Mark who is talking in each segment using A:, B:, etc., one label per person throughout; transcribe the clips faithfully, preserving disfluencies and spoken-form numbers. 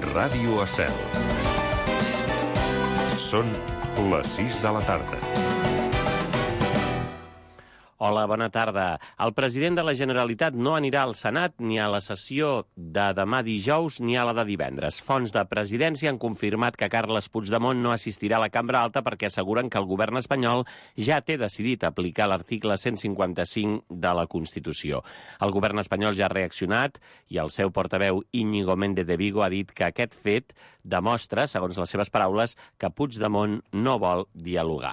A: Ràdio Estel. Són les sis de la tarda.
B: Hola, bona tarda. El president de la Generalitat no anirà al Senat ni a la sessió de demà dijous ni a la de divendres. Fonts de presidència han confirmat que Carles Puigdemont no assistirà a la Cambra Alta perquè asseguren que el govern espanyol ja té decidit aplicar l'article cent cinquanta-cinc de la Constitució. El govern espanyol ja ha reaccionat i el seu portaveu Íñigo Méndez de Vigo ha dit que aquest fet demostra, segons les seves paraules, que Puigdemont no vol dialogar.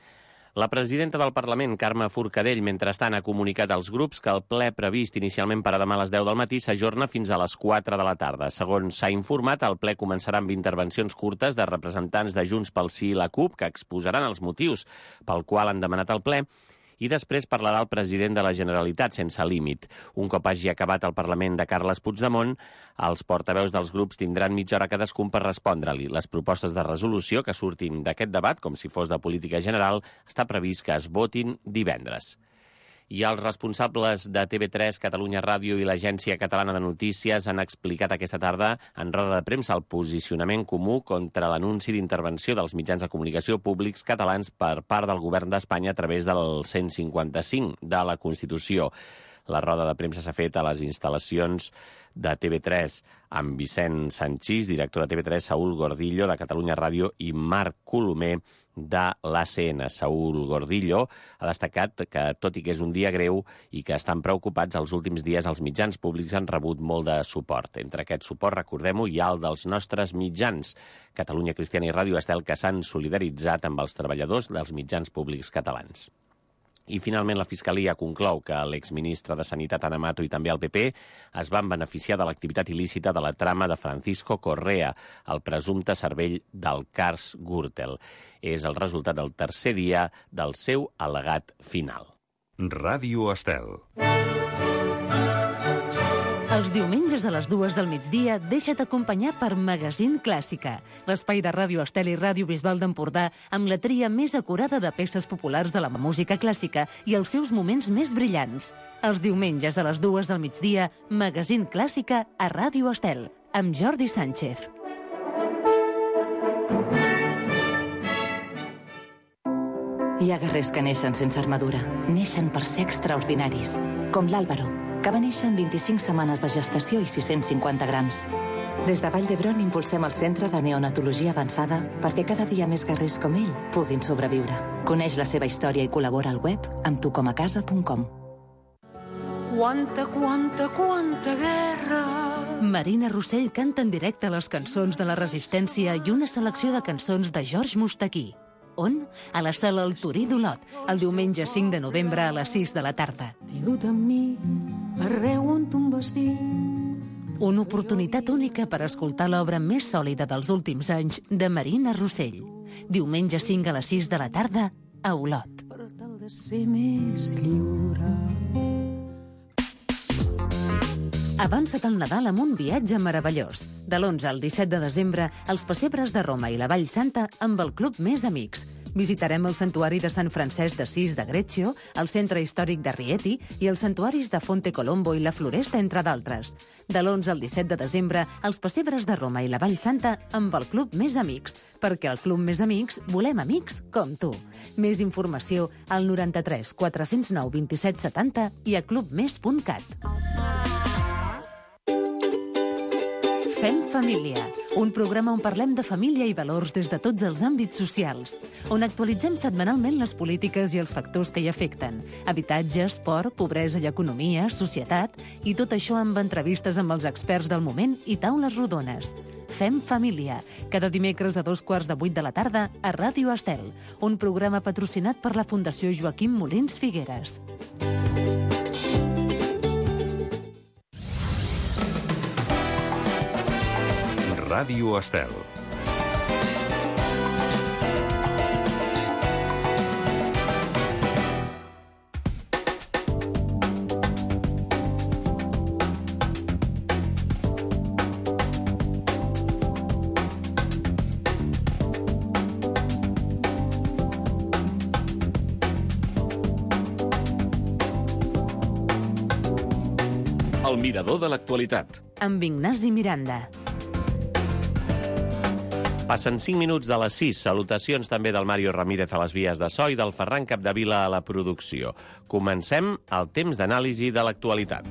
B: La presidenta del Parlament, Carme Forcadell, mentrestant ha comunicat als grups que el ple previst inicialment per a demà a les deu del matí s'ajorna fins a les quatre de la tarda. Segons s'ha informat, el ple començarà amb intervencions curtes de representants de Junts pel Sí i la CUP que exposaran els motius pel qual han demanat el ple, i després parlarà el president de la Generalitat sense límit. Un cop hagi acabat el Parlament de Carles Puigdemont, els portaveus dels grups tindran mitja hora cadascun per respondre-li. Les propostes de resolució que surtin d'aquest debat, com si fos de política general, està previst que es votin divendres. I els responsables de T V tres, Catalunya Ràdio i l'Agència Catalana de Notícies han explicat aquesta tarda en roda de premsa el posicionament comú contra l'anunci d'intervenció dels mitjans de comunicació públics catalans per part del govern d'Espanya a través del cent cinquanta-cinc de la Constitució. La roda de premsa s'ha fet a les instal·lacions de T V tres amb Vicent Sanchís, director de T V tres, Saúl Gordillo, de Catalunya Ràdio, i Marc Colomer, de l'A C N. Saúl Gordillo ha destacat que, tot i que és un dia greu i que estan preocupats, els últims dies els mitjans públics han rebut molt de suport. Entre aquest suport, recordem-ho, hi ha el dels nostres mitjans, Catalunya Cristiana i Ràdio Estel, que s'han solidaritzat amb els treballadors dels mitjans públics catalans. I finalment la Fiscalia conclou que l'exministre de Sanitat Ana Mato i també el P P es van beneficiar de l'activitat il·lícita de la trama de Francisco Correa, el presumpte cervell del cas Gürtel. És el resultat del tercer dia del seu al·legat final.
A: Ràdio Estel.
C: Els diumenges a les dues del migdia deixa't acompanyar per Magazín Clàssica, l'espai de Ràdio Estel i Ràdio Bisbal d'Empordà amb la tria més acurada de peces populars de la música clàssica i els seus moments més brillants. Els diumenges a les dues del migdia, Magazín Clàssica a Ràdio Estel, amb Jordi Sánchez.
D: Hi ha guerrers que neixen sense armadura, neixen per ser extraordinaris, com l'Àlvaro, que va néixer en vint-i-cinc setmanes de gestació i sis-cents cinquanta grams. Des de Vall d'Hebron impulsem el Centre de Neonatologia Avançada perquè cada dia més guerrers com ell puguin sobreviure. Coneix la seva història i col·labora al web amb tu com a casa punt com.
E: Quanta, quanta, quanta guerra!
C: Marina Rossell canta en directe les cançons de la Resistència i una selecció de cançons de George Mustaquí. On? A la sala El Torí d'Olot, el diumenge cinc de novembre a les sis de la tarda.
E: T'he dut amb mi arreu on tu em vas dir.
C: Una oportunitat única per escoltar l'obra més sòlida dels últims anys de Marina Rossell. Diumenge cinc a les sis de la tarda a Olot.
E: Per tal de ser més lliure.
C: Avança't al Nadal amb un viatge meravellós. De l'onze al disset de desembre, els pessebres de Roma i la Vall Santa amb el Club Més Amics. Visitarem el santuari de Sant Francesc d'Assís de Greccio, el centre històric de Rieti i els santuaris de Fonte Colombo i la Floresta, entre d'altres. De l'onze al disset de desembre, els pessebres de Roma i la Vall Santa amb el Club Més Amics, perquè al Club Més Amics volem amics com tu. Més informació al noranta-tres quatre zero nou vint-i-set setanta i a clubmes punt cat. Fem Família, un programa on parlem de família i valors des de tots els àmbits socials, on actualitzem setmanalment les polítiques i els factors que hi afecten, habitatge, esport, pobresa i economia, societat, i tot això amb entrevistes amb els experts del moment i taules rodones. Fem Família, cada dimecres a dos quarts de vuit de la tarda a Ràdio Estel, un programa patrocinat per la Fundació Joaquim Molins Figueres.
A: Ràdio Estel.
F: El mirador de l'actualitat.
C: Amb Ignasi Miranda.
B: Passen cinc minuts de les sis. Salutacions també del Mario Ramírez a les vies de so i del Ferran Capdevila a la producció. Comencem el temps d'anàlisi de l'actualitat.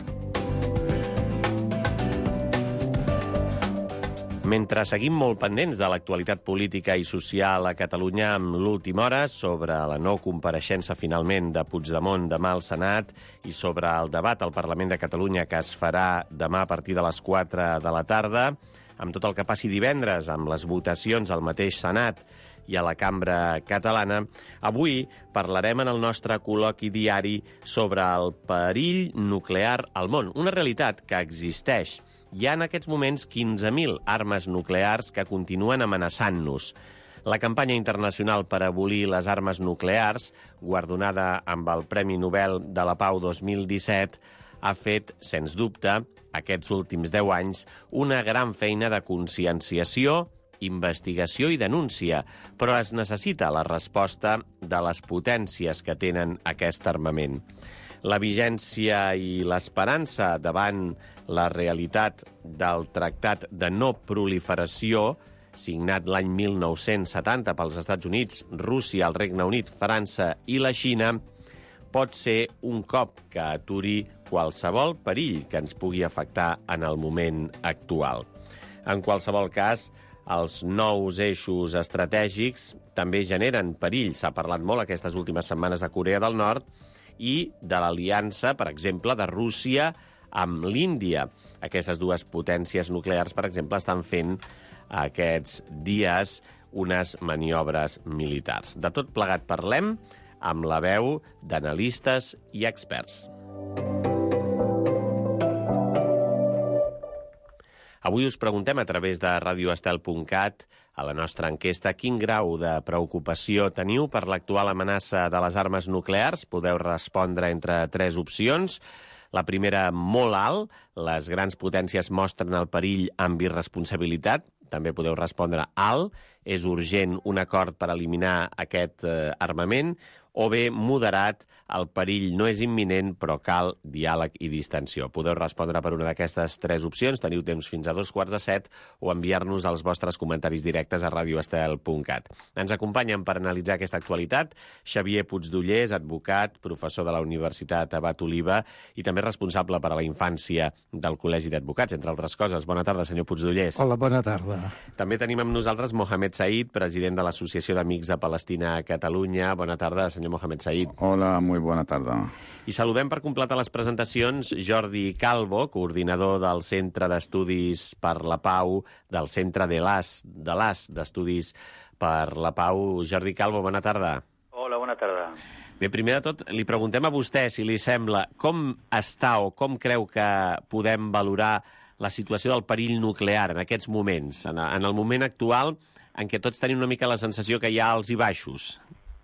B: Mentre seguim molt pendents de l'actualitat política i social a Catalunya amb l'última hora sobre la no compareixença finalment de Puigdemont demà al Senat i sobre el debat al Parlament de Catalunya que es farà demà a partir de les quatre de la tarda, amb tot el que passi divendres, amb les votacions al mateix Senat i a la Cambra Catalana, avui parlarem en el nostre col·loqui diari sobre el perill nuclear al món, una realitat que existeix. Hi ha en aquests moments quinze mil armes nuclears que continuen amenaçant-nos. La campanya internacional per abolir les armes nuclears, guardonada amb el Premi Nobel de la Pau dos mil disset, ha fet, sens dubte, aquests últims deu anys, una gran feina de conscienciació, investigació i denúncia, però es necessita la resposta de les potències que tenen aquest armament. La vigència i l'esperança davant la realitat del Tractat de No Proliferació, signat l'any mil nou-cents setanta pels Estats Units, Rússia, el Regne Unit, França i la Xina, pot ser un cop que aturi qualsevol perill que ens pugui afectar en el moment actual. En qualsevol cas, els nous eixos estratègics també generen perill. S'ha parlat molt aquestes últimes setmanes de Corea del Nord i de l'aliança, per exemple, de Rússia amb l'Índia. Aquestes dues potències nuclears, per exemple, estan fent aquests dies unes maniobres militars. De tot plegat parlem amb la veu d'analistes i experts. Avui us preguntem a través de radio estel punt cat a la nostra enquesta quin grau de preocupació teniu per l'actual amenaça de les armes nuclears. Podeu respondre entre tres opcions. La primera, molt alt. Les grans potències mostren el perill amb irresponsabilitat. També podeu respondre alt. És urgent un acord per eliminar aquest eh, armament. O bé, moderat, el perill no és imminent, però cal diàleg i distensió. Podeu respondre per una d'aquestes tres opcions, teniu temps fins a dos quarts de set, o enviar-nos els vostres comentaris directes a radio estel punt cat. Ens acompanyen per analitzar aquesta actualitat Xavier Puigdollers, advocat, professor de la Universitat Abat Oliva i també responsable per a la infància del Col·legi d'Advocats, entre altres coses. Bona tarda, senyor Puigdollers.
F: Hola, bona tarda.
B: També tenim amb nosaltres Mohamed Said, president de l'Associació d'Amics de Palestina a Catalunya. Bona tarda, senyor Mohamed Said.
G: Hola, muy buena tarda.
B: I saludem per completar les presentacions Jordi Calvo, coordinador del Centre d'Estudis per la Pau, del Centre de l'As, de l'As d'Estudis per la Pau. Jordi Calvo, bona tarda.
H: Hola, bona tarda.
B: Bé, primer de tot, li preguntem a vostè, si li sembla, com està o com creu que podem valorar la situació del perill nuclear en aquests moments, en, en el moment actual en què tots tenim una mica la sensació que hi ha alts i baixos?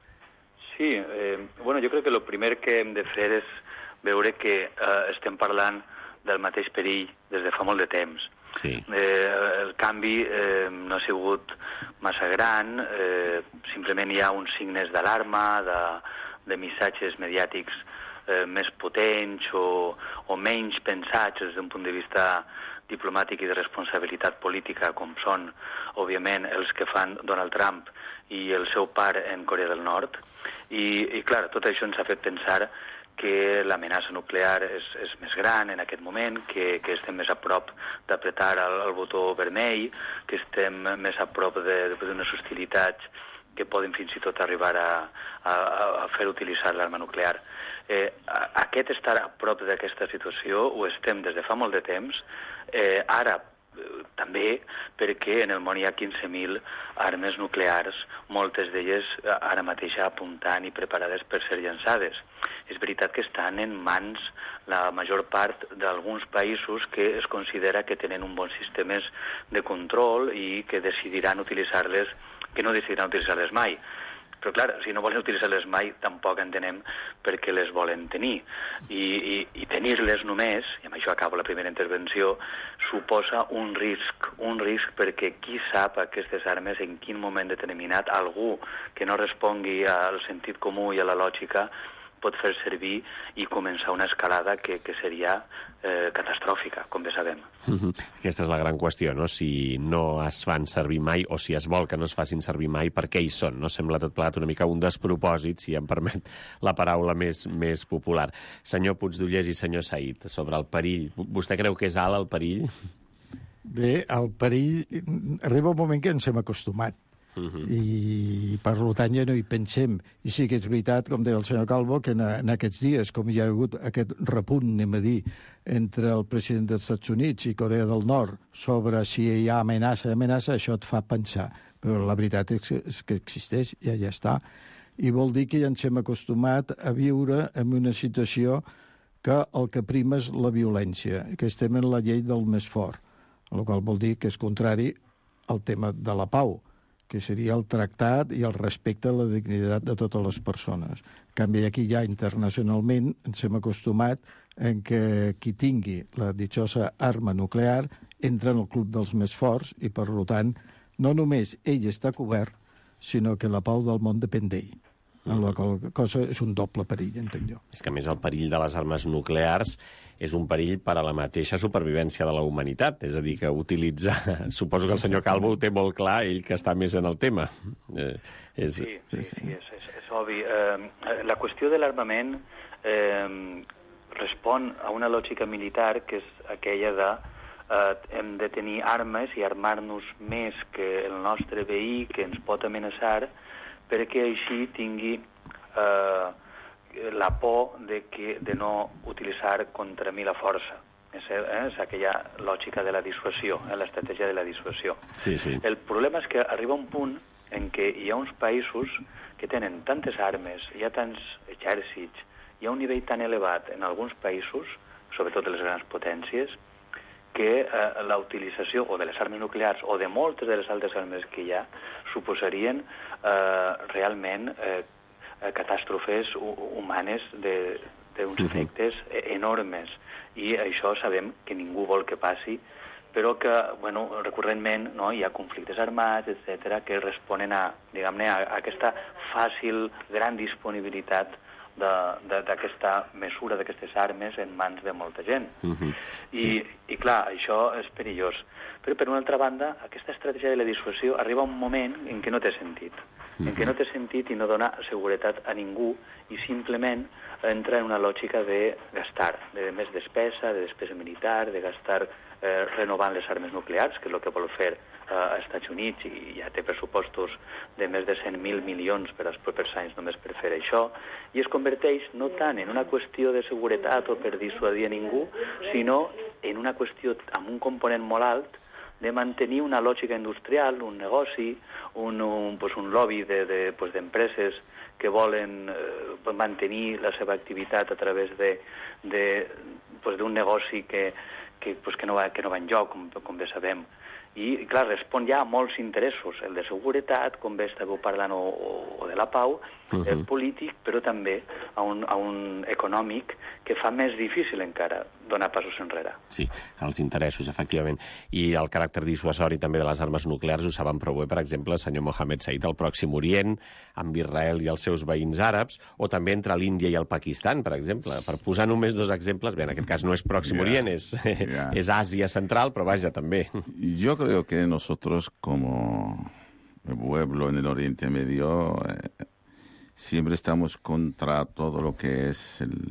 H: Sí, eh, bueno, jo crec que el primer que hem de fer és veure que eh, estem parlant del mateix perill des de fa molt de temps.
B: Sí.
H: Eh, el canvi eh, no ha sigut massa gran, eh, simplement hi ha uns signes d'alarma, de, de missatges mediàtics eh, més potents o, o menys pensats des d'un punt de vista diplomàtic i de responsabilitat política, com són, òbviament, els que fan Donald Trump i el seu pare en Corea del Nord. I, i clar, tot això ens ha fet pensar que l'amenaça nuclear és, és més gran en aquest moment, que, que estem més a prop d'apretar el, el botó vermell, que estem més a prop d'unes hostilitats que poden fins i tot arribar a, a, a fer utilitzar l'arma nuclear. Eh, aquest estar a prop d'aquesta situació ho estem des de fa molt de temps. Eh, ara, també perquè en el món hi ha quinze mil armes nuclears, moltes d'elles ara mateix apuntant i preparades per ser llançades. És veritat que estan en mans la major part d'alguns països que es considera que tenen un bon sistemes de control i que decidiran utilitzar-les, que no decidiran utilitzar-les mai. Però, clar, si no volen utilitzar-les mai, tampoc entenem per què les volen tenir. I, i, i tenir-les només, i amb això acabo la primera intervenció, suposa un risc, un risc perquè qui sap aquestes armes en quin moment determinat algú que no respongui al sentit comú i a la lògica pot fer servir i començar una escalada que, que seria eh, catastròfica, com bé sabem.
B: Uh-huh. Aquesta és la gran qüestió, no? Si no es fan servir mai, o si es vol que no es facin servir mai, per què hi són? No? Sembla tot plegat una mica un despropòsit, si em permet la paraula més, més popular. Senyor Puigdollers i senyor Said, sobre el perill. Vostè creu que és alt el perill?
F: Bé, el perill... Arriba un moment que ens hem acostumat. Uh-huh. I per tant ja no hi pensem. I sí que és veritat, com deia el senyor Calvo, que en, en aquests dies, com hi ha hagut aquest repunt, anem a dir, entre el president dels Estats Units i Corea del Nord sobre si hi ha amenaça, amenaça, això et fa pensar. Però la veritat és que, és que existeix, ja ja està. I vol dir que ja ens hem acostumat a viure en una situació que el que prima és la violència, que estem en la llei del més fort, el qual vol dir que és contrari al tema de la pau, que seria el tractat i el respecte a la dignitat de totes les persones. En canvi, aquí ja internacionalment ens hem acostumat en que qui tingui la dichosa arma nuclear entra en el club dels més forts i, per tant, no només ell està cobert, sinó que la pau del món depèn d'ell. En la qual cosa és un doble perill, entenc jo.
B: És que, a més, el perill de les armes nuclears és un perill per a la mateixa supervivència de la humanitat. És a dir, que utilitzar... Suposo que el senyor Calvo ho té molt clar, ell que està més en el tema. Eh, és...
H: Sí, sí, sí, és, és, és obvi. Eh, la qüestió de l'armament eh, respon a una lògica militar que és aquella de eh, hem de tenir armes i armar-nos més que el nostre veí, que ens pot amenaçar, perquè així tingui eh, la por de, que, de no utilitzar contra mi la força. És, eh, és aquella lògica de la dissuasió, eh, l'estratègia de la dissuasió.
B: Sí, sí.
H: El problema és que arriba un punt en què hi ha uns països que tenen tantes armes, hi ha tants exèrcits, hi ha un nivell tan elevat en alguns països, sobretot de les grans potències, que eh, la utilització o de les armes nuclears o de moltes de les altres armes que hi ha suposarien eh, realment eh, catàstrofes humanes d'uns uh-huh. efectes enormes. I això sabem que ningú vol que passi, però que, bueno, recurrentment no, hi ha conflictes armats, etcètera, que responen a, diguem-ne, a, a aquesta fàcil, gran disponibilitat d'aquesta mesura, d'aquestes armes en mans de molta gent. Uh-huh. I, sí. I, clar, això és perillós. Però, per una altra banda, aquesta estratègia de la dissuasió arriba a un moment en què no té sentit. Uh-huh. En què no té sentit i no dona seguretat a ningú i simplement entra en una lògica de gastar, de més despesa, de despesa militar, de gastar eh, renovant les armes nuclears, que és el que vol fer eh, als Estats Units, i ja té pressupostos de més de cent mil milions per als propers anys només per fer això, i es converteix no tant en una qüestió de seguretat o per dissuadir a ningú, sinó en una qüestió amb un component molt alt de mantenir una lògica industrial, un negoci, un, un, pues un lobby de, de, pues d'empreses que volen eh, mantenir la seva activitat a través de, de, pues d'un negoci que, que, pues que, no va, que no va enlloc, com, com bé sabem. I, clar, respon ja a molts interessos, el de seguretat, com bé estàveu parlant, o, o de la pau, uh-huh. el polític, però també a un, a un econòmic que fa més difícil encara donar passos enrere.
B: Sí, els interessos, efectivament. I el caràcter dissuasori també de les armes nuclears ho saben prou bé, per exemple, el senyor Mohamed Said al Pròxim Orient, amb Israel i els seus veïns àrabs, o també entre l'Índia i el Pakistan, per exemple. Per posar només dos exemples, bé, en aquest cas no és Pròxim yeah. Orient, és, yeah. és Àsia Central, però vaja, també.
G: Jo creo que nosotros como el pueblo en el Oriente Medio eh, siempre estamos contra todo lo que es el,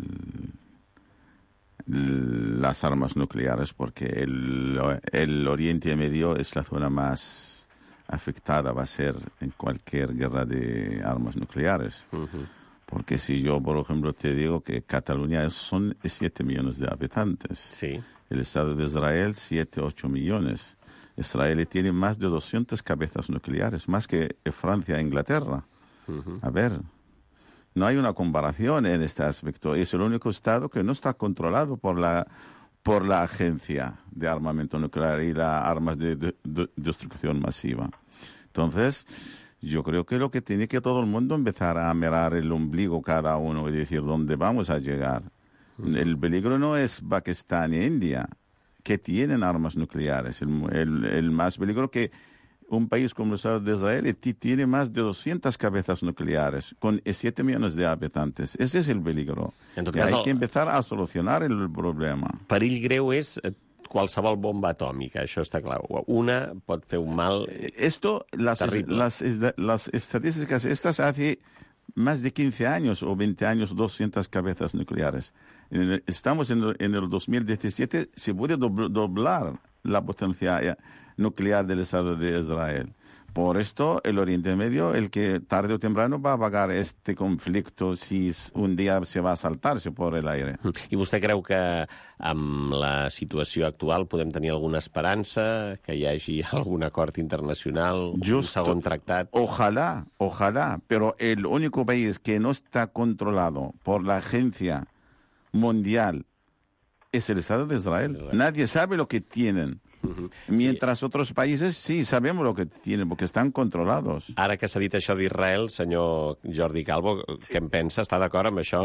G: las armas nucleares, porque el, el Oriente Medio es la zona más afectada, va a ser en cualquier guerra de armas nucleares. Uh-huh. Porque si yo, por ejemplo, te digo que Cataluña son siete millones de habitantes, sí. El Estado de Israel siete, ocho millones. Israel tiene más de doscientas cabezas nucleares, más que Francia e Inglaterra. Uh-huh. A ver, no hay una comparación en este aspecto. Es el único Estado que no está controlado por la, por la Agencia de Armamento Nuclear y las armas de, de, de destrucción masiva. Entonces, yo creo que lo que tiene que todo el mundo empezar a mirar el ombligo cada uno y decir dónde vamos a llegar. Uh-huh. El peligro no es Pakistán e India, que tienen armas nucleares. El, el, el más peligro que un país como el Estado de Israel tiene más de doscientas cabezas nucleares, con siete millones de habitantes. Ese es el peligro.
B: En tot
G: Y
B: cas,
G: hay
B: el...
G: que empezar a solucionar el problema.
B: Perill greu és qualsevol bomba atòmica, això està clar. Una pot fer un mal
G: Esto, las,
B: terrible.
G: las, las estadísticas estas hace más de quince años o veinte años, doscientas cabezas nucleares. Estamos en, en el dos mil diecisiete, se puede doblar la potencia nuclear del Estado de Israel. Por esto, el Oriente Medio, el que tarde o temprano va a pagar este conflicto si un día se va a saltarse por el aire.
B: I vostè creu que amb la situació actual podem tenir alguna esperança, que hi hagi algun acord internacional,
G: Justo,
B: un segon tractat?
G: Ojalá, ojalá, pero el único país que no está controlado por la Agencia Mundial es el Estado de Israel.
B: Israel.
G: Nadie sabe lo que tienen.
B: Uh-huh.
G: Mientras
B: sí.
G: otros países sí sabemos lo que tienen, porque están controlados.
B: Ara que s'ha dit això d'Israel, senyor Jordi Calvo, sí. Què en pensa? Està d'acord amb això?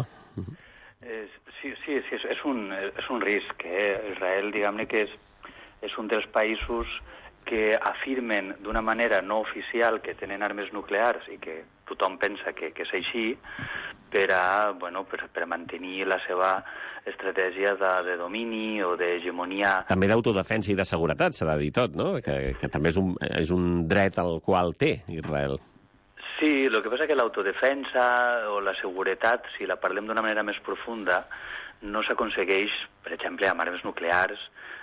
H: Eh, sí, sí, sí és, és, un, és un risc. Eh? Israel, diguem-ne que és, és un dels països que afirmen d'una manera no oficial que tenen armes nuclears i que tothom pensa que, que és així per a, bueno, per, per a mantenir la seva estratègia de, de domini o d'hegemonia.
B: També d'autodefensa i de seguretat, s'ha de dir tot, no? Que, que també és un, és un dret al qual té Israel.
H: Sí, el que passa que l'autodefensa o la seguretat, si la parlem d'una manera més profunda, no s'aconsegueix, per exemple, amb armes nuclears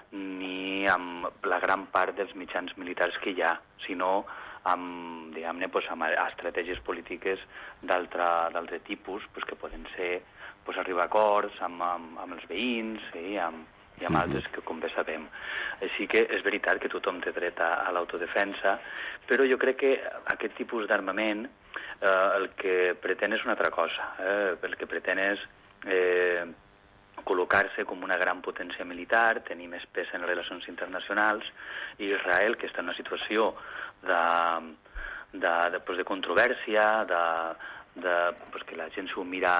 H: ni amb la gran part dels mitjans militars que hi ha, sinó amb, diguem-ne, pues, amb estratègies polítiques d'altre tipus, pues, que poden ser pues, arribar a acords amb, amb, amb els veïns i amb, i amb altres que, com bé sabem. Així que és veritat que tothom té dret a, a l'autodefensa, però jo crec que aquest tipus d'armament eh, el que pretén és una altra cosa. Eh? El que pretén és eh, col·locar-se com una gran potència militar, tenir més pes en les relacions internacionals, i Israel, que està en una situació de, de, de, pues, de controvèrsia, de, de, pues, que la gent s'ho mira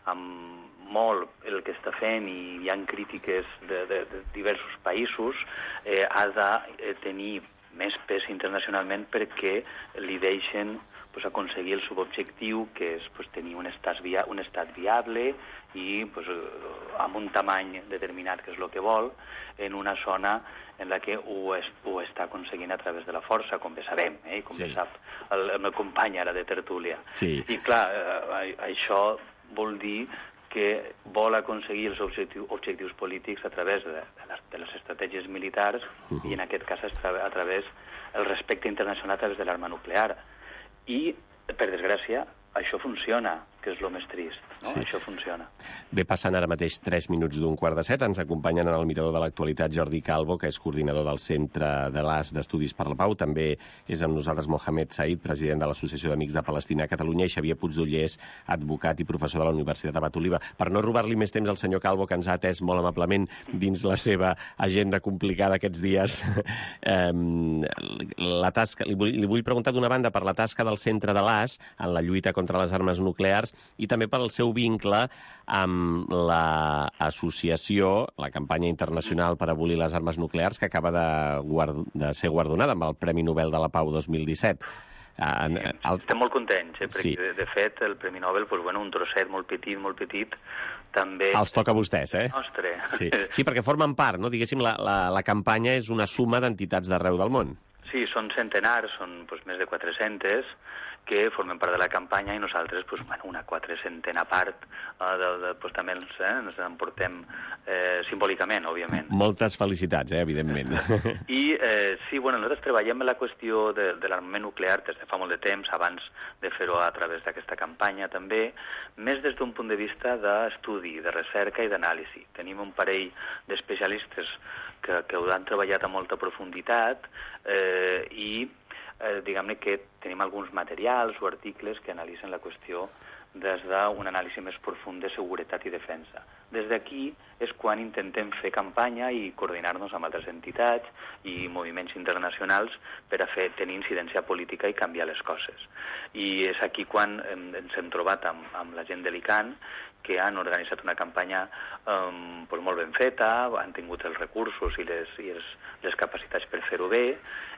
H: amb molt el que està fent i hi ha crítiques de, de, de diversos països, eh, ha de tenir més pes internacionalment perquè li deixen pues, aconseguir el subobjectiu, que és pues, tenir un estat, via, un estat viable i pues, amb un tamany determinat, que és el que vol, en una zona en la que ho, es, ho està aconseguint a través de la força, com bé sabem, eh? com sí. bé sap el, el meu company ara de tertúlia.
B: Sí.
H: I clar, eh, això vol dir que vol aconseguir els objectius, objectius polítics a través de, de, les, de les estratègies militars uh -huh. i en aquest cas a, tra a través del respecte internacional a través de l'arma nuclear. I, per desgràcia, això funciona, que és el més trist, no? Sí. Això funciona.
B: Bé, passant ara mateix tres minuts d'un quart de set, ens acompanyen en el mirador de l'actualitat Jordi Calvo, que és coordinador del Centre de l'A S d'Estudis per la Pau. També és amb nosaltres Mohamed Said, president de l'Associació d'Amics de Palestina a Catalunya, i Xavier Puigdollers, advocat i professor de la Universitat de Abat-Oliva. Per no robar-li més temps al senyor Calvo, que ens ha atès molt amablement dins la seva agenda complicada aquests dies, eh, la tasca, li, vull, li vull preguntar d'una banda per la tasca del Centre de l'A S en la lluita contra les armes nuclears i també per el seu vincle amb l'associació, la campanya internacional per abolir les armes nuclears, que acaba de, guard... de ser guardonada amb el Premi Nobel de la Pau dos mil disset.
H: En, en, el... Estem molt contents, eh? Perquè, sí. de, de fet, el Premi Nobel, pues, bueno, un trosset molt petit, molt petit, també...
B: Els toca a vostès, eh?
H: Nostre.
B: Sí, sí, perquè formen part, no? Diguéssim, la, la, la campanya és una suma d'entitats d'arreu del món.
H: Sí, són centenars, són pues, més de quatre-centes, que formen part de la campanya i nosaltres pues, bueno, una quatre-centena part eh, de, de, pues, també ens, eh, ens emportem eh, simbòlicament, òbviament.
B: Moltes felicitats, eh, evidentment.
H: I eh, sí, bueno, nosaltres treballem en la qüestió de, de l'armament nuclear des de fa molt de temps, abans de fer-ho a través d'aquesta campanya també, més des d'un punt de vista d'estudi, de recerca i d'anàlisi. Tenim un parell d'especialistes que, que ho han treballat a molta profunditat eh, i eh, diguem-ne que tenim alguns materials o articles que analitzen la qüestió des d'un anàlisi més profund de seguretat i defensa. Des d'aquí és quan intentem fer campanya i coordinar-nos amb altres entitats i moviments internacionals per a fer, tenir incidència política i canviar les coses. I és aquí quan ens hem trobat amb, amb la gent de l'I C A N, que han organitzat una campanya um, pues molt ben feta, han tingut els recursos i les, i els, les capacitats per fer-ho bé,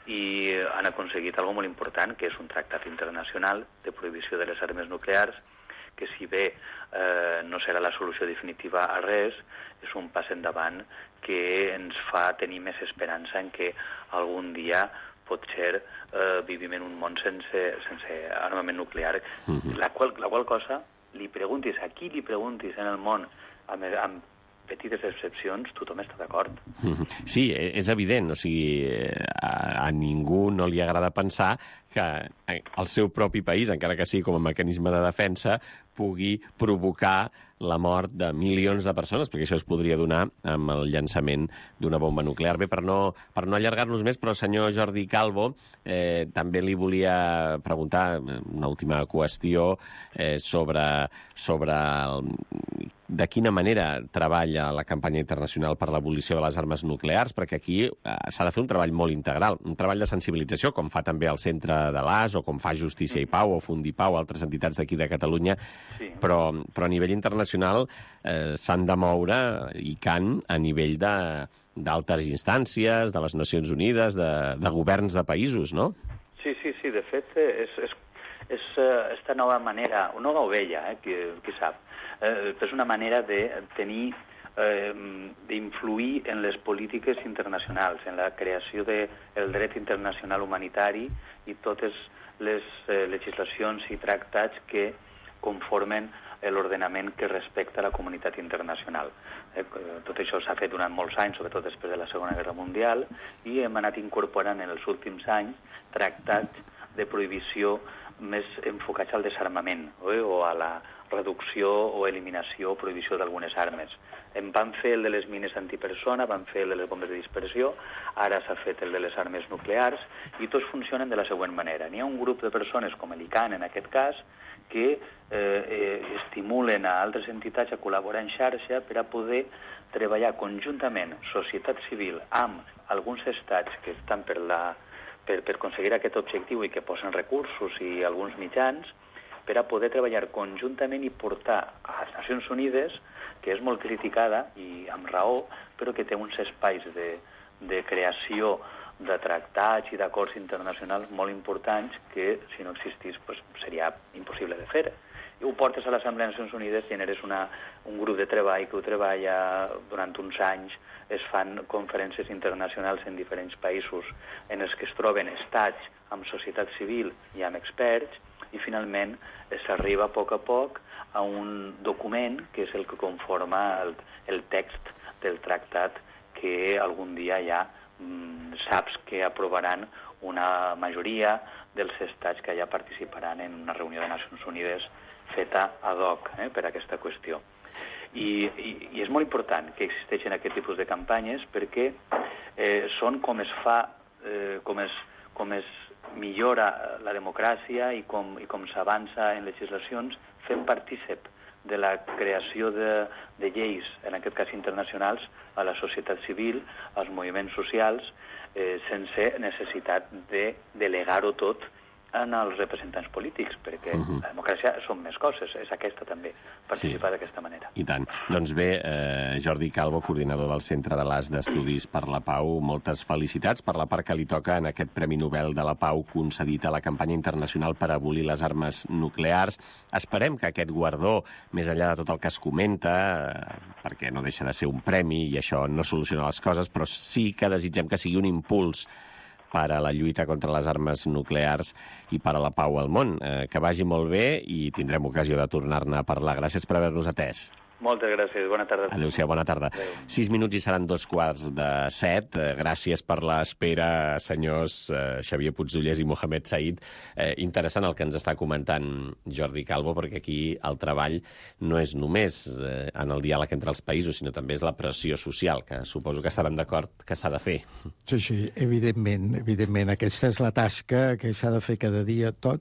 H: i han aconseguit algo molt important, que és un tractat internacional de prohibició de les armes nuclears, que si bé eh, no serà la solució definitiva a res, és un pas endavant que ens fa tenir més esperança en que algun dia potser eh, vivim en un món sense, sense armament nuclear. Mm-hmm. la, qual, la qual cosa, li preguntis a qui li preguntis en el món, amb, amb petites excepcions, tothom està d'acord.
B: Sí, és evident, o sigui, a, a ningú no li agrada pensar que el seu propi país, encara que sigui com a mecanisme de defensa, pugui provocar la mort de milions de persones, perquè això es podria donar amb el llançament d'una bomba nuclear. Bé, per no, per no allargar-nos més, però senyor Jordi Calvo, eh, també li volia preguntar una última qüestió eh, sobre, sobre el, de quina manera treballa la campanya internacional per l'abolició de les armes nuclears, perquè aquí eh, s'ha de fer un treball molt integral, un treball de sensibilització, com fa també el Centre de l'A S, o com fa Justícia i Pau, o Fundipau, altres entitats d'aquí de Catalunya, sí. però, però a nivell internacional eh, s'han de moure i can a nivell de, d'altres instàncies, de les Nacions Unides, de, de governs de països, no?
H: Sí, sí, sí, de fet, és, és, és esta nova manera, una nova ovella, eh, qui, qui sap, eh, és una manera de tenir, eh, d'influir en les polítiques internacionals, en la creació del de dret internacional humanitari i totes les eh, legislacions i tractats que conformen l'ordenament que respecta la comunitat internacional. Eh, tot això s'ha fet durant molts anys, sobretot després de la Segona Guerra Mundial, i hem anat incorporant en els últims anys tractats de prohibició més enfocats al desarmament eh, o a la reducció o eliminació o prohibició d'algunes armes. En van fer el de les mines antipersona, van fer el de les bombes de dispersió, ara s'ha fet el de les armes nuclears, i tots funcionen de la següent manera. N'hi ha un grup de persones, com l'I C A N en aquest cas, que eh, eh, estimulen a altres entitats a col·laborar en xarxa per a poder treballar conjuntament, societat civil, amb alguns estats que estan per, la, per, per aconseguir aquest objectiu i que posen recursos i alguns mitjans, per a poder treballar conjuntament i portar a les Nacions Unides, que és molt criticada i amb raó, però que té uns espais de, de creació de tractats i d'acords internacionals molt importants que, si no existís, pues, seria impossible de fer. I ho portes a l'Assemblea de Nacions Unides, generes una, un grup de treball que ho treballa durant uns anys, es fan conferències internacionals en diferents països en els que es troben estats amb societat civil i amb experts, i finalment s'arriba a poc a poc a un document que és el que conforma el, el text del tractat que algun dia ja mm, saps que aprovaran una majoria dels estats que ja participaran en una reunió de Nacions Unides feta ad hoc eh, per a aquesta qüestió. I, i, I és molt important que existeixin aquest tipus de campanyes perquè eh, són com es fa, eh, com es, com es millora la democràcia i com, i com s'avança en legislacions fent partícip de la creació de, de lleis, en aquest cas internacionals, a la societat civil, als moviments socials, eh, sense necessitat de delegar-ho tot en els representants polítics, perquè uh-huh. la democràcia són més coses, és aquesta també, participar sí. d'aquesta manera.
B: I tant. Doncs bé, eh, Jordi Calvo, coordinador del Centre de l'A S d'Estudis per la Pau, moltes felicitats per la part que li toca en aquest Premi Nobel de la Pau concedit a la campanya internacional per abolir les armes nuclears. Esperem que aquest guardó, més enllà de tot el que es comenta, eh, perquè no deixa de ser un premi i això no soluciona les coses, però sí que desitgem que sigui un impuls per a la lluita contra les armes nuclears i per a la pau al món. Eh, que vagi molt bé i tindrem ocasió de tornar-ne a parlar. Gràcies per haver-nos atès.
H: Moltes gràcies. Bona tarda.
B: Adéu-siau, bona tarda. Adéu. Sis minuts i seran dos quarts de set. Eh, gràcies per l'espera, senyors eh, Xavier Puigdollers i Mohamed Said. Eh, interessant el que ens està comentant Jordi Calvo, perquè aquí el treball no és només eh, en el diàleg entre els països, sinó també és la pressió social, que suposo que estaran d'acord que s'ha de fer.
F: Sí, sí, evidentment, evidentment. Aquesta és la tasca que s'ha de fer cada dia tots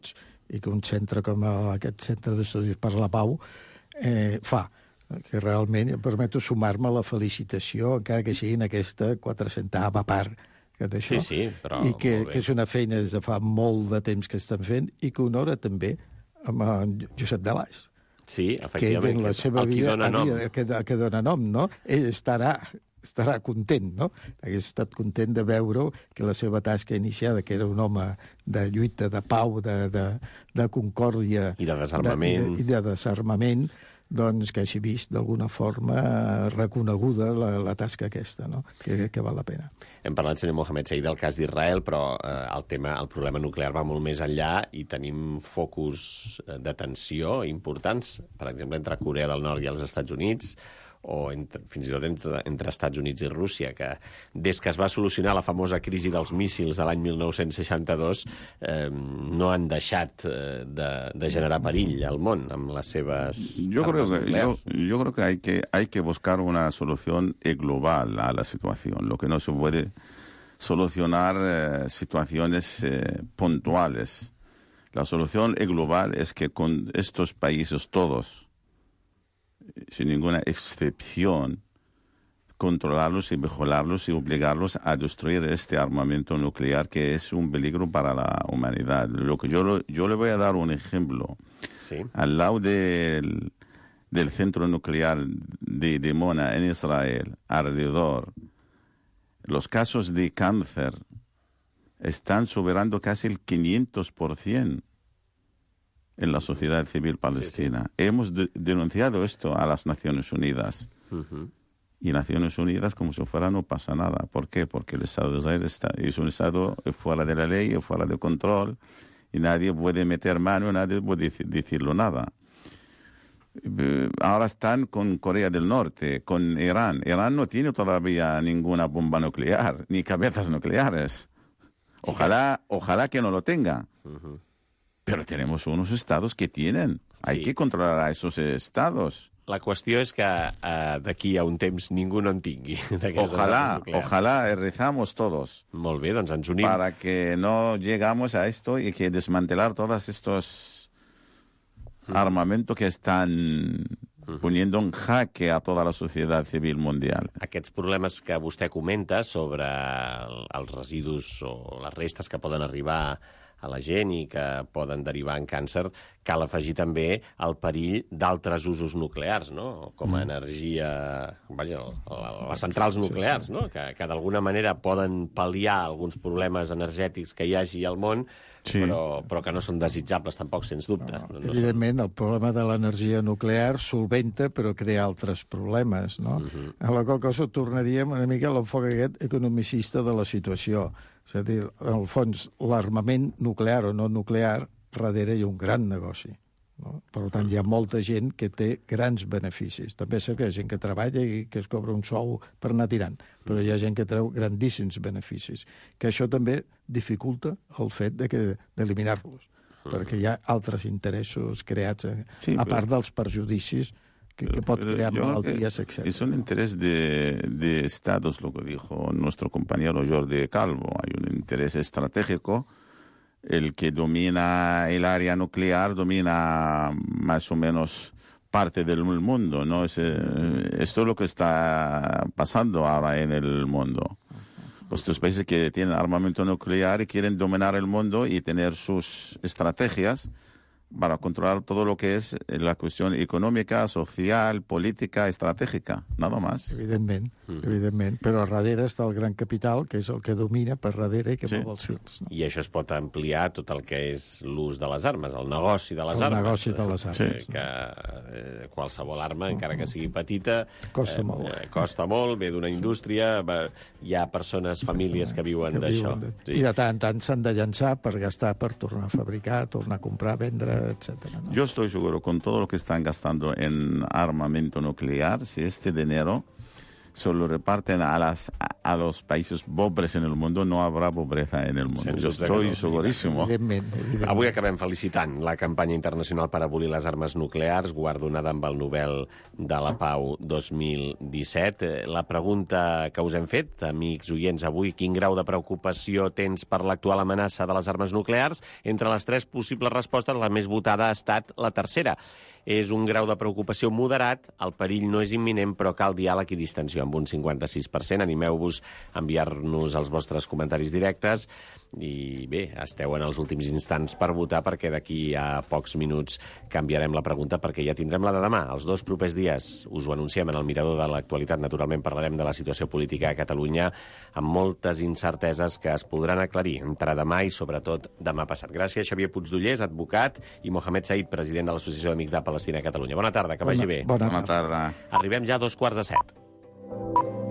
F: i que un centre com aquest Centre d'Estudis per la Pau eh, fa, que realment em permeto sumar-me a la felicitació, encara que sigui en aquesta quatre-centava part que d'això,
B: sí, sí, però
F: i que,
B: molt bé.
F: que és una feina des de fa molt de temps que estan fent i que honora també amb en Josep Delàs.
B: Sí,
F: Que
B: efectivament,
F: en la
B: que és
F: seva
B: el qui
F: vida,
B: dona nom.
F: havia, que, que dona nom, no? Ell estarà, estarà content, no? Hagués estat content de veure que la seva tasca iniciada, que era un home de lluita, de pau, de, de, de concòrdia...
B: I de desarmament.
F: De, I de, de desarmament, doncs que hagi vist d'alguna forma reconeguda la, la tasca aquesta, no? Que, que val la pena.
B: Hem parlat, senyor Mohamed Said, del cas d'Israel, però eh, el tema, el problema nuclear va molt més enllà i tenim focus de tensió importants, per exemple, entre Corea del Nord i els Estats Units, o entre, fins i tot entre, entre Estats Units i Rússia, que des que es va solucionar la famosa crisi dels míssils de l'any mil nou-cents seixanta-dos eh, no han deixat eh, de, de generar perill al món amb les seves
G: yo creo
B: armes
G: que, yo,
B: nuclears.
G: yo creo que hay que hay que buscar una solución global a la situación. Lo que no se puede solucionar eh, situaciones eh, puntuales. La solución global es que con estos países todos, sin ninguna excepción, controlarlos y vigilarlos y obligarlos a destruir este armamento nuclear que es un peligro para la humanidad. Lo que yo, yo le voy a dar un ejemplo.
B: Sí.
G: Al lado del, del centro nuclear de Dimona en Israel, alrededor, los casos de cáncer están superando casi el quinientos por ciento. En la sociedad civil palestina. Sí, sí. Hemos de denunciado esto a las Naciones Unidas. Uh-huh. Y Naciones Unidas, como si fuera, no pasa nada. ¿Por qué? Porque el Estado de Israel está, es un Estado fuera de la ley, fuera de control, y nadie puede meter mano, nadie puede decir, decirlo nada. Ahora están con Corea del Norte, con Irán. Irán no tiene todavía ninguna bomba nuclear, ni cabezas nucleares. Ojalá, ojalá que no lo tenga. Uh-huh. Pero tenemos unos estados que tienen. Hay sí. que controlar a esos estados.
B: La qüestió és que uh, d'aquí a un temps ningú no en tingui.
G: Ojalá, ojalá rezamos todos.
B: Molt bé, doncs ens unim.
G: Para que no llegamos a esto y que desmantelar todos estos mm. armamentos que están mm. poniendo en jaque a toda la societat civil mundial.
B: Aquests problemes que vostè comenta sobre els residus o les restes que poden arribar a la gent i que poden derivar en càncer, cal afegir també el perill d'altres usos nuclears, no? Com a mm. energia... Vaja, les centrals nuclears, no? Que, que d'alguna manera poden pal·liar alguns problemes energètics que hi hagi al món, sí. però, però que no són desitjables tampoc, sens dubte.
F: No, no evidentment, són... el problema de l'energia nuclear solventa, però crea altres problemes, no? Uh-huh. A la qual cosa tornaríem una mica a l'enfoc aquest economicista de la situació. És a dir, en el fons, l'armament nuclear o no nuclear, darrere hi ha un gran negoci. No? Per tant, hi ha molta gent que té grans beneficis. També sé que hi ha gent que treballa i que es cobra un sou per anar tirant, però hi ha gent que treu grandíssims beneficis. Que això també dificulta el fet de que d'eliminar-los, perquè hi ha altres interessos creats, a, sí, a part dels perjudicis que, que pot crear malalties, etcétera.
G: Es un interés de, de Estados, lo que dijo nuestro compañero Jordi Calvo. Hay un interés estratégico. El que domina el área nuclear domina más o menos parte del mundo, ¿no? Es, eh, esto es lo que está pasando ahora en el mundo. Estos países que tienen armamento nuclear y quieren dominar el mundo y tener sus estrategias para controlar todo lo que es la cuestión econòmica, social, política, estratègica, nada más.
F: Evidentment, mm. evidentment. Però a darrere està el gran capital, que és el que domina per darrere i que sí. mou els fils. No?
B: I això es pot ampliar tot el que és l'ús de les armes, el negoci de les
F: el
B: armes.
F: El negoci de les armes.
B: Sí. Que eh, qualsevol arma, encara que sigui petita,
F: costa
B: eh,
F: molt.
B: Eh, costa molt, ve d'una indústria, va, hi ha persones, famílies que viuen d'això.
F: De... Sí. I de tant en tant s'han de llançar per gastar, per tornar a fabricar, tornar a comprar, vendre, etcétera, ¿no?
G: Yo estoy seguro, con todo lo que están gastando en armamento nuclear, si este dinero solo reparten a, las, a, a los países pobres en el mundo, no habrá pobreza en el mundo.
B: Sens
G: Yo
B: dubte
G: estoy
B: que no.
G: segurísimo.
F: Evidentment, evidentment.
B: Avui acabem felicitant la campanya internacional per abolir les armes nuclears, guardonada amb el Nobel de la Pau dos mil disset. La pregunta que us hem fet, amics oients, avui, quin grau de preocupació tens per l'actual amenaça de les armes nuclears? Entre les tres possibles respostes, la més votada ha estat la tercera. És un grau de preocupació moderat, el perill no és imminent, però cal diàleg i distensió, amb un cinquanta-sis per cent. Animeu-vos a enviar-nos els vostres comentaris directes i bé, esteu en els últims instants per votar, perquè d'aquí a pocs minuts canviarem la pregunta, perquè ja tindrem la de demà. Els dos propers dies us ho anunciem en el Mirador de l'Actualitat. Naturalment parlarem de la situació política a Catalunya amb moltes incerteses que es podran aclarir entre demà i sobretot demà passat. Gràcies, Xavier Puigdollers, advocat, i Mohamed Said, president de l'Associació d'Amics de Palestina a Catalunya. Bona tarda, que vagi bé.
F: Bona,
G: Bona tarda.
B: Arribem ja a dos quarts de set.